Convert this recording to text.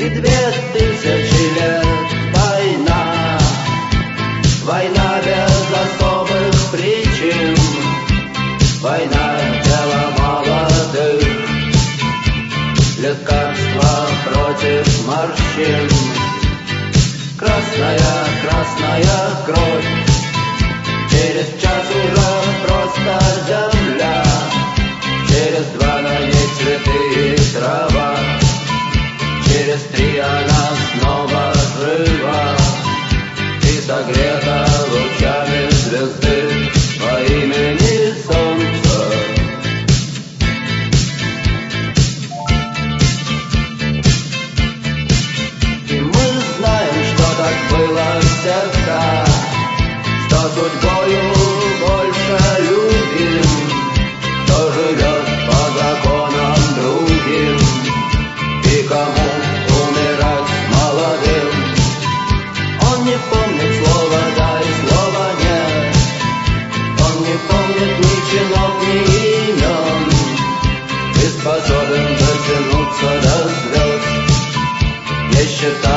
и 2000 лет война. Война без особых причин, война — дело молодых, лекарства против морщин. Красная, красная кровь, через час уже просто земля, через 2 на ней цветы и трава, через 3 она снова жива и согрета лучами звезды по имени Солнце. И мы знаем, что так было всегда, что судьбою больше любим, кто живет по законам другим, и кому умирать молодым. Он не помнит слова «да» и слова «нет», он не помнит ни чинов, ни имен, и способен дотянуться до звезд, не считая